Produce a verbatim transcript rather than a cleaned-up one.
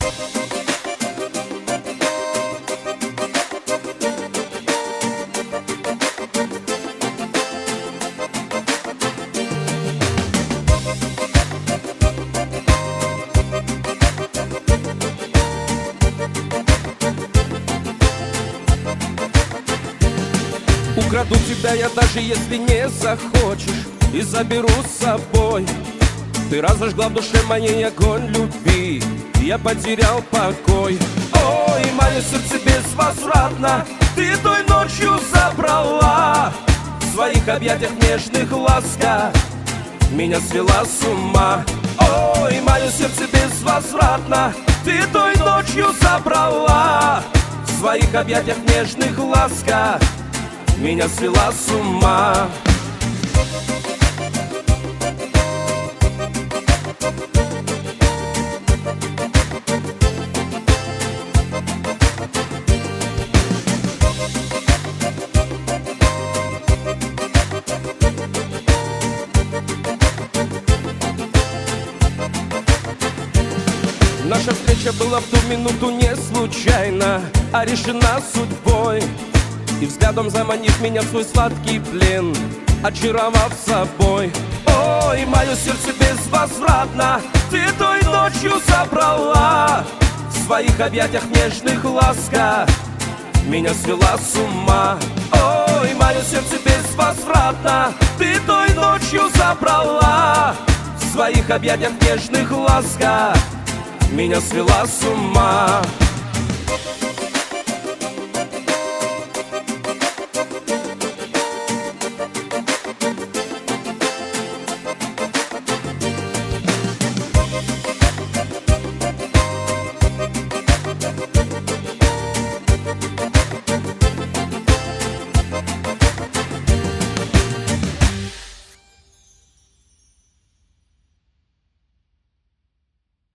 Украду тебя я, даже если не захочешь, и заберу с собой. Ты разожгла в душе моей огонь любви, я потерял покой. Ой, мое сердце безвозвратно ты той ночью забрала. В своих объятиях нежных ласка меня свела с ума. Ой, мое сердце безвозвратно ты той ночью забрала. В своих объятиях нежных ласка меня свела с ума. Наша встреча была в ту минуту не случайна, а решена судьбой. И взглядом заманив меня в свой сладкий плен, очаровав собой. Ой, мое сердце безвозвратно ты той ночью забрала. В своих объятиях нежных ласка меня свела с ума. Ой, мое сердце безвозвратно ты той ночью забрала. В своих объятиях нежных ласка меня свела с ума.